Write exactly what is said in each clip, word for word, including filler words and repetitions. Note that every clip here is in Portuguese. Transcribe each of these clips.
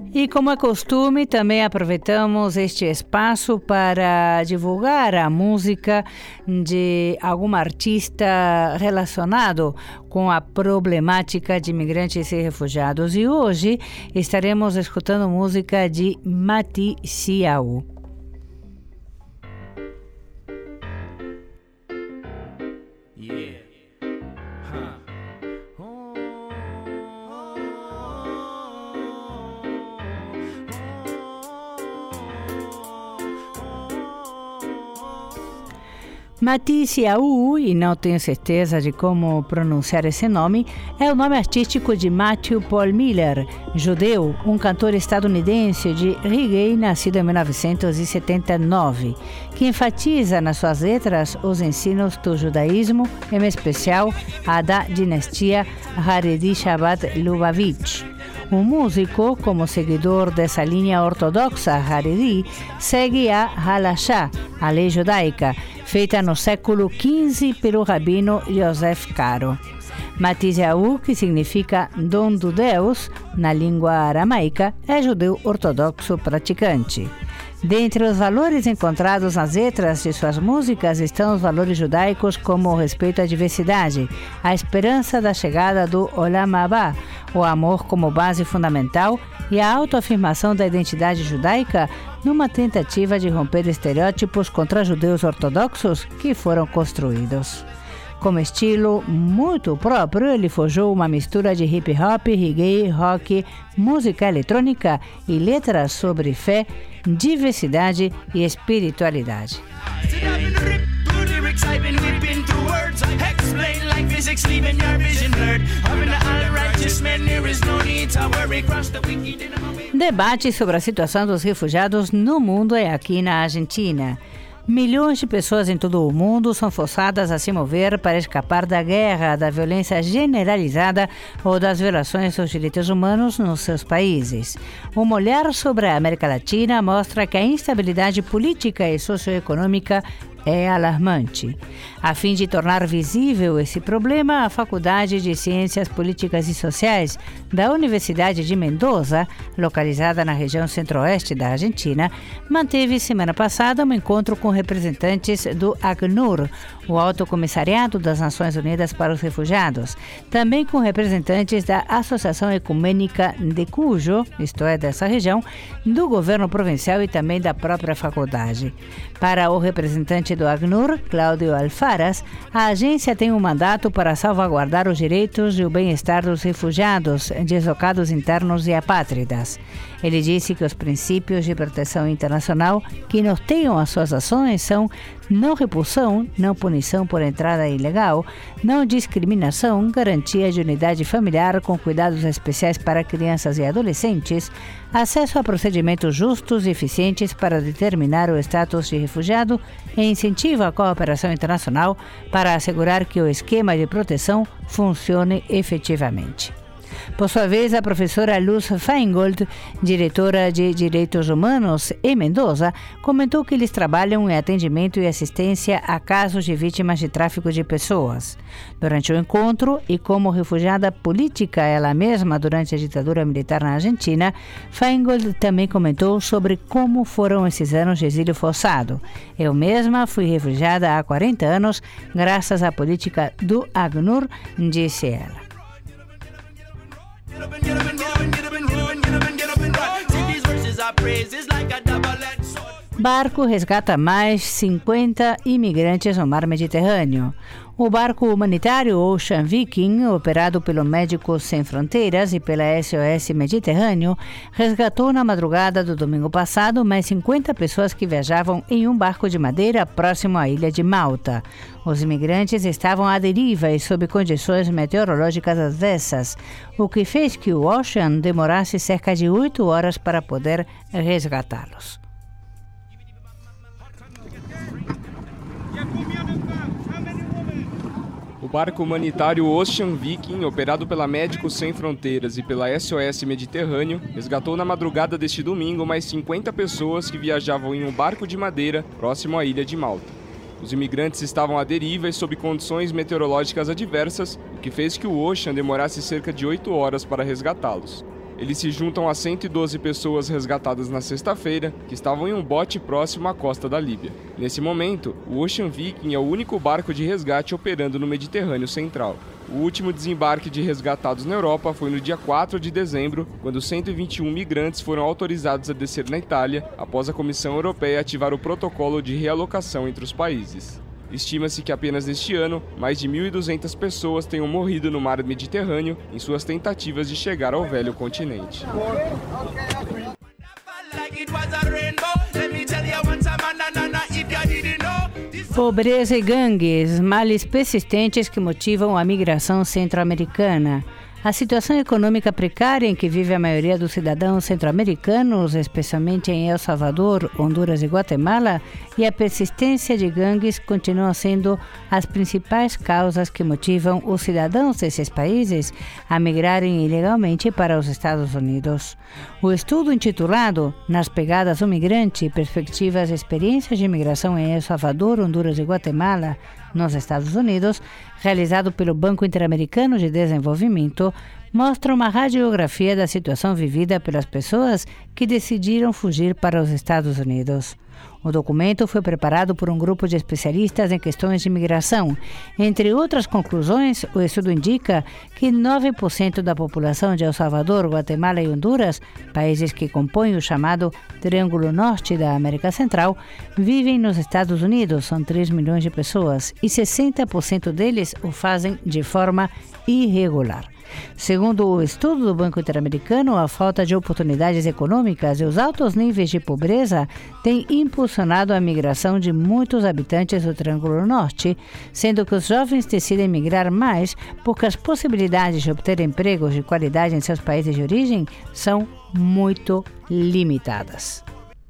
E como é costume, também aproveitamos este espaço para divulgar a música de algum artista relacionado com a problemática de imigrantes e refugiados. E hoje estaremos escutando música de Mati Siau. Mati Siau, e não tenho certeza de como pronunciar esse nome, é o nome artístico de Matthew Paul Miller, judeu, um cantor estadunidense de reggae nascido em mil novecentos e setenta e nove, que enfatiza nas suas letras os ensinos do judaísmo, em especial a da dinastia Haredi Shabbat Lubavitch. O músico, como seguidor dessa linha ortodoxa Haredi, segue a Halashá, a lei judaica, feita no século quinze pelo rabino Yosef Karo. Mati Siau, que significa dom do Deus, na língua aramaica, é judeu ortodoxo praticante. Dentre os valores encontrados nas letras de suas músicas estão os valores judaicos como o respeito à diversidade, a esperança da chegada do Olam Haba, o amor como base fundamental e a autoafirmação da identidade judaica numa tentativa de romper estereótipos contra judeus ortodoxos que foram construídos. Como estilo muito próprio, ele forjou uma mistura de hip hop, reggae, rock, música eletrônica e letras sobre fé, diversidade e espiritualidade. Debate sobre a situação dos refugiados no mundo e aqui na Argentina. Milhões de pessoas em todo o mundo são forçadas a se mover para escapar da guerra, da violência generalizada ou das violações dos direitos humanos nos seus países. Uma olhar sobre a América Latina mostra que a instabilidade política e socioeconômica é alarmante. A fim de tornar visível esse problema, a Faculdade de Ciências Políticas e Sociais da Universidade de Mendoza, localizada na região centro-oeste da Argentina, manteve semana passada um encontro com representantes do ACNUR, o Alto Comissariado das Nações Unidas para os Refugiados, também com representantes da Associação Ecumênica de Cuyo, isto é, dessa região, do governo provincial e também da própria faculdade. Para o representante do ACNUR, Cláudio Alfaras, a agência tem um mandato para salvaguardar os direitos e o bem-estar dos refugiados, deslocados internos e apátridas. Ele disse que os princípios de proteção internacional que norteiam as suas ações são não repulsão, não punição por entrada ilegal, não discriminação, garantia de unidade familiar com cuidados especiais para crianças e adolescentes, acesso a procedimentos justos e eficientes para determinar o status de refugiado e incentivo à cooperação internacional para assegurar que o esquema de proteção funcione efetivamente. Por sua vez, a professora Luz Feingold, diretora de Direitos Humanos em Mendoza, comentou que eles trabalham em atendimento e assistência a casos de vítimas de tráfico de pessoas. Durante o encontro, e como refugiada política ela mesma durante a ditadura militar na Argentina, Feingold também comentou sobre como foram esses anos de exílio forçado. Eu mesma fui refugiada há quarenta anos, graças à política do ACNUR, disse ela. Barco resgata mais cinquenta imigrantes no mar Mediterrâneo. O barco humanitário Ocean Viking, operado pelo Médicos Sem Fronteiras e pela S O S Mediterrâneo, resgatou na madrugada do domingo passado mais cinquenta pessoas que viajavam em um barco de madeira próximo à ilha de Malta. Os imigrantes estavam à deriva e sob condições meteorológicas adversas, o que fez que o Ocean demorasse cerca de oito horas para poder resgatá-los. O barco humanitário Ocean Viking, operado pela Médicos Sem Fronteiras e pela S O S Mediterrâneo, resgatou na madrugada deste domingo mais cinquenta pessoas que viajavam em um barco de madeira próximo à ilha de Malta. Os imigrantes estavam à deriva e sob condições meteorológicas adversas, o que fez que o Ocean demorasse cerca de oito horas para resgatá-los. Eles se juntam a cento e doze pessoas resgatadas na sexta-feira, que estavam em um bote próximo à costa da Líbia. Nesse momento, o Ocean Viking é o único barco de resgate operando no Mediterrâneo Central. O último desembarque de resgatados na Europa foi no dia quatro de dezembro, quando cento e vinte e um migrantes foram autorizados a descer na Itália, após a Comissão Europeia ativar o protocolo de realocação entre os países. Estima-se que apenas neste ano, mais de mil e duzentas pessoas tenham morrido no mar Mediterrâneo em suas tentativas de chegar ao velho continente. Pobreza e gangues, males persistentes que motivam a migração centro-americana. A situação econômica precária em que vive a maioria dos cidadãos centro-americanos, especialmente em El Salvador, Honduras e Guatemala, e a persistência de gangues continuam sendo as principais causas que motivam os cidadãos desses países a migrarem ilegalmente para os Estados Unidos. O estudo intitulado Nas Pegadas do Migrante, Perspectivas e Experiências de Imigração em El Salvador, Honduras e Guatemala, nos Estados Unidos, realizado pelo Banco Interamericano de Desenvolvimento, mostra uma radiografia da situação vivida pelas pessoas que decidiram fugir para os Estados Unidos. O documento foi preparado por um grupo de especialistas em questões de imigração. Entre outras conclusões, o estudo indica que nove por cento da população de El Salvador, Guatemala e Honduras, países que compõem o chamado Triângulo Norte da América Central, vivem nos Estados Unidos, são três milhões de pessoas, e sessenta por cento deles o fazem de forma irregular. Segundo o estudo do Banco Interamericano, a falta de oportunidades econômicas e os altos níveis de pobreza têm impulsionado a migração de muitos habitantes do Triângulo Norte, sendo que os jovens decidem migrar mais porque as possibilidades de obter empregos de qualidade em seus países de origem são muito limitadas.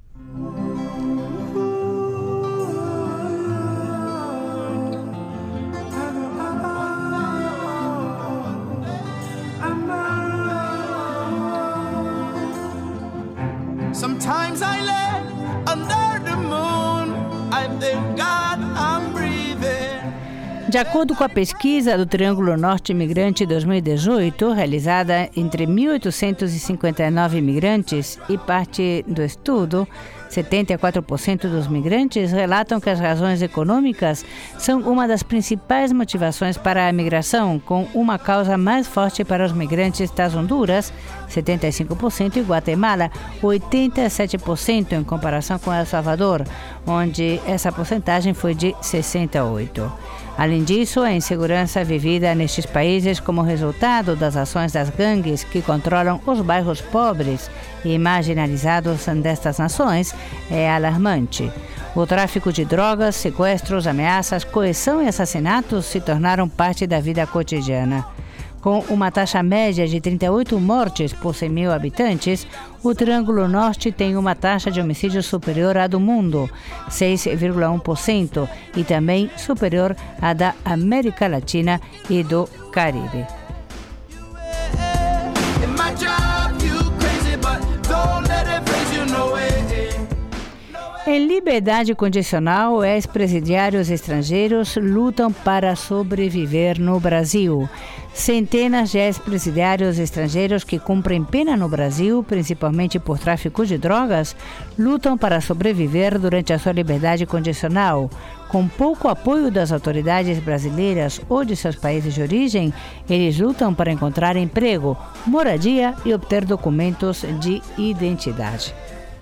Sometimes I lay under the moon, I thank God I'm breathing. De acordo com a pesquisa do Triângulo Norte Imigrante dois mil e dezoito, realizada entre mil oitocentos e cinquenta e nove imigrantes, e parte do estudo, setenta e quatro por cento dos migrantes relatam que as razões econômicas são uma das principais motivações para a migração, com uma causa mais forte para os migrantes das Honduras, setenta e cinco por cento, e Guatemala, oitenta e sete por cento, em comparação com El Salvador, onde essa porcentagem foi de sessenta e oito por cento. Além disso, a insegurança vivida nestes países como resultado das ações das gangues que controlam os bairros pobres e marginalizados destas nações é alarmante. O tráfico de drogas, sequestros, ameaças, coerção e assassinatos se tornaram parte da vida cotidiana. Com uma taxa média de trinta e oito mortes por cem mil habitantes, o Triângulo Norte tem uma taxa de homicídio superior à do mundo, seis vírgula um por cento, e também superior à da América Latina e do Caribe. Em liberdade condicional, ex-presidiários estrangeiros lutam para sobreviver no Brasil. Centenas de ex-presidiários estrangeiros que cumprem pena no Brasil, principalmente por tráfico de drogas, lutam para sobreviver durante a sua liberdade condicional. Com pouco apoio das autoridades brasileiras ou de seus países de origem, eles lutam para encontrar emprego, moradia e obter documentos de identidade.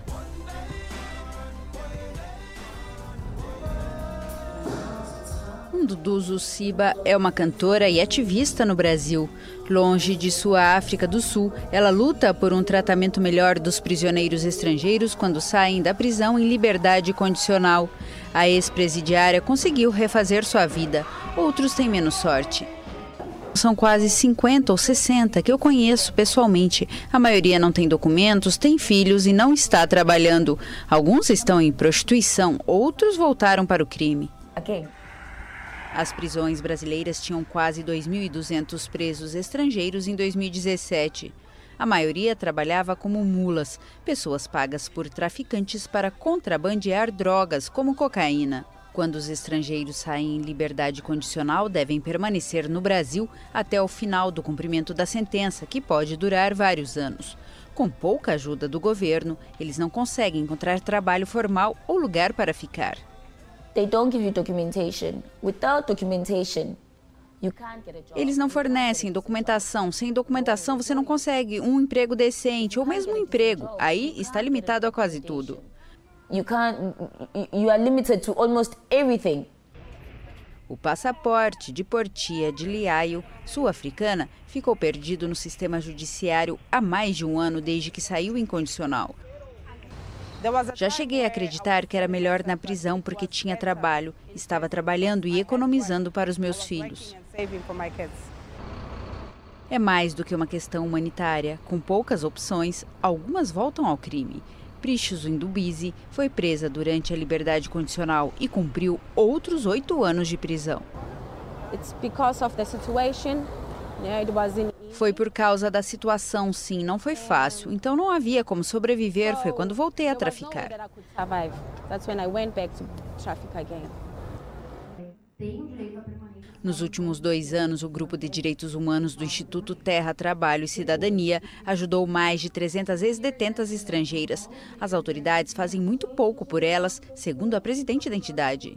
Dudu Siba é uma cantora e ativista no Brasil. Longe de sua África do Sul, ela luta por um tratamento melhor dos prisioneiros estrangeiros quando saem da prisão em liberdade condicional. A ex-presidiária conseguiu refazer sua vida. Outros têm menos sorte. São quase cinquenta ou sessenta que eu conheço pessoalmente. A maioria não tem documentos, tem filhos e não está trabalhando. Alguns estão em prostituição, outros voltaram para o crime. Ok. As prisões brasileiras tinham quase dois mil e duzentos presos estrangeiros em dois mil e dezessete. A maioria trabalhava como mulas, pessoas pagas por traficantes para contrabandear drogas como cocaína. Quando os estrangeiros saem em liberdade condicional, devem permanecer no Brasil até o final do cumprimento da sentença, que pode durar vários anos. Com pouca ajuda do governo, eles não conseguem encontrar trabalho formal ou lugar para ficar. They don't give you documentation. Without documentation, you can't get a job. Eles não fornecem documentação. Sem documentação, você não consegue um emprego decente ou mesmo um emprego. Aí está limitado a quase tudo. You can't. You are limited to almost everything. O passaporte de Portia de Liaio, sul-africana, ficou perdido no sistema judiciário há mais de um ano desde que saiu incondicional. Já cheguei a acreditar que era melhor na prisão porque tinha trabalho, estava trabalhando e economizando para os meus filhos. É mais do que uma questão humanitária. Com poucas opções, algumas voltam ao crime. Prichuzu Ndubisi foi presa durante a liberdade condicional e cumpriu outros oito anos de prisão. Foi por causa da situação, sim, não foi fácil. Então não havia como sobreviver, foi quando voltei a traficar. Nos últimos dois anos, o Grupo de Direitos Humanos do Instituto Terra, Trabalho e Cidadania ajudou mais de trezentas ex-detentas estrangeiras. As autoridades fazem muito pouco por elas, segundo a presidente da entidade.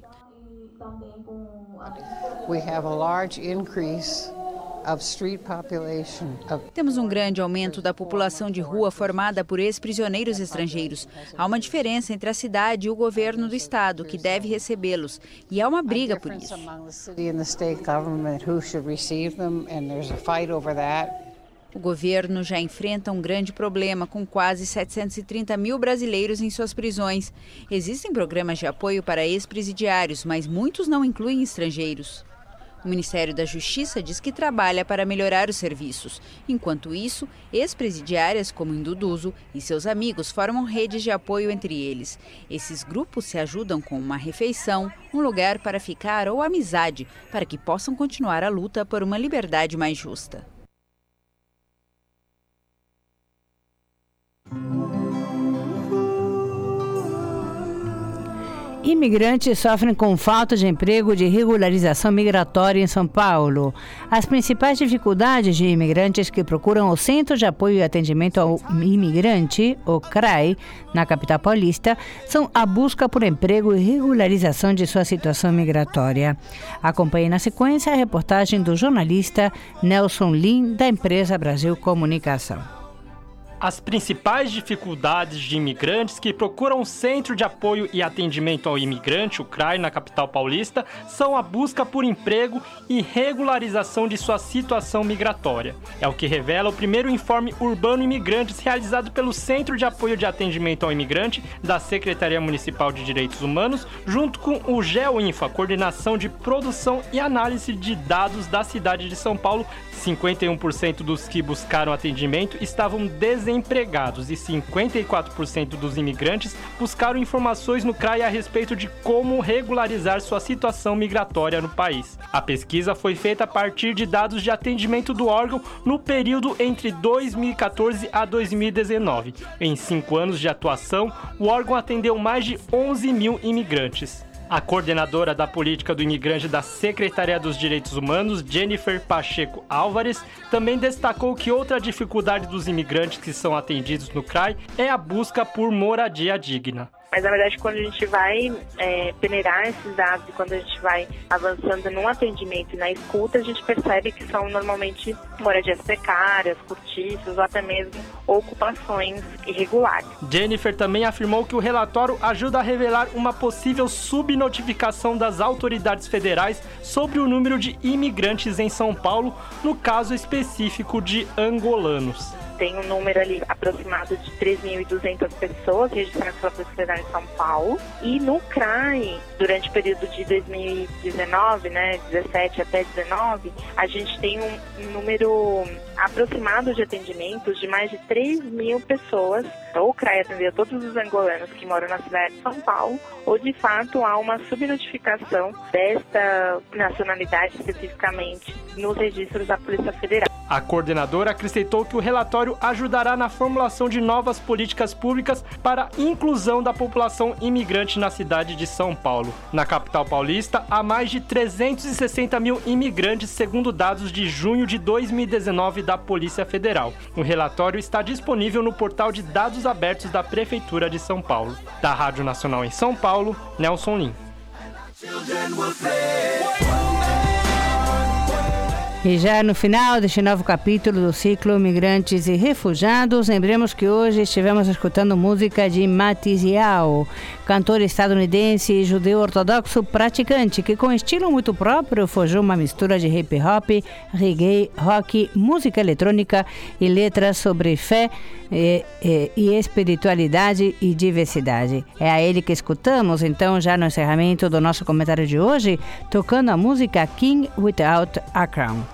We have a large increase of street population. Temos um grande aumento da população de rua formada por ex-prisioneiros estrangeiros. Há uma diferença entre a cidade e o governo do estado, que deve recebê-los. E há uma briga por isso. O governo já enfrenta um grande problema com quase setecentos e trinta mil brasileiros em suas prisões. Existem programas de apoio para ex-presidiários, mas muitos não incluem estrangeiros. O Ministério da Justiça diz que trabalha para melhorar os serviços. Enquanto isso, ex-presidiárias como Nduduzo e seus amigos formam redes de apoio entre eles. Esses grupos se ajudam com uma refeição, um lugar para ficar ou amizade, para que possam continuar a luta por uma liberdade mais justa. Imigrantes sofrem com falta de emprego e de regularização migratória em São Paulo. As principais dificuldades de imigrantes que procuram o Centro de Apoio e Atendimento ao Imigrante, o CRAI, na capital paulista, são a busca por emprego e regularização de sua situação migratória. Acompanhe na sequência a reportagem do jornalista Nelson Lin, da empresa Brasil Comunicação. As principais dificuldades de imigrantes que procuram o Centro de Apoio e Atendimento ao Imigrante, o CRAI, na capital paulista, são a busca por emprego e regularização de sua situação migratória. É o que revela o primeiro informe Urbano Imigrantes realizado pelo Centro de Apoio de Atendimento ao Imigrante da Secretaria Municipal de Direitos Humanos, junto com o GeoInfo, a Coordenação de Produção e Análise de Dados da cidade de São Paulo. cinquenta e um por cento dos que buscaram atendimento estavam desempregados e cinquenta e quatro por cento dos imigrantes buscaram informações no CRAI a respeito de como regularizar sua situação migratória no país. A pesquisa foi feita a partir de dados de atendimento do órgão no período entre dois mil e quatorze a dois mil e dezenove. Em cinco anos de atuação, o órgão atendeu mais de onze mil imigrantes. A coordenadora da política do imigrante da Secretaria dos Direitos Humanos, Jennifer Pacheco Álvares, também destacou que outra dificuldade dos imigrantes que são atendidos no CRAI é a busca por moradia digna. Mas, na verdade, quando a gente vai é, peneirar esses dados e quando a gente vai avançando no atendimento e na escuta, a gente percebe que são normalmente moradias precárias, cortiços ou até mesmo ocupações irregulares. Jennifer também afirmou que o relatório ajuda a revelar uma possível subnotificação das autoridades federais sobre o número de imigrantes em São Paulo, no caso específico de angolanos. Tem um número ali aproximado de três mil e duzentas pessoas registradas pela Polícia Federal em São Paulo. E no CRAI, durante o período de dois mil e dezenove, né, dezessete até dezenove, a gente tem um número aproximado de atendimentos de mais de três mil pessoas. Ou o CRAI atendeu todos os angolanos que moram na cidade de São Paulo, ou de fato há uma subnotificação desta nacionalidade especificamente nos registros da Polícia Federal. A coordenadora acrescentou que o relatório relatório ajudará na formulação de novas políticas públicas para a inclusão da população imigrante na cidade de São Paulo. Na capital paulista, há mais de trezentos e sessenta mil imigrantes, segundo dados de junho de dois mil e dezenove da Polícia Federal. O relatório está disponível no portal de dados abertos da Prefeitura de São Paulo. Da Rádio Nacional em São Paulo, Nelson Lim. E já no final deste novo capítulo do ciclo Migrantes e Refugiados, lembremos que hoje estivemos escutando música de Matizial, cantor estadunidense e judeu ortodoxo praticante, que com estilo muito próprio forjou uma mistura de hip hop, reggae, rock, música eletrônica e letras sobre fé e, e, e espiritualidade e diversidade. É a ele que escutamos, então, já no encerramento do nosso comentário de hoje, tocando a música King Without a Crown.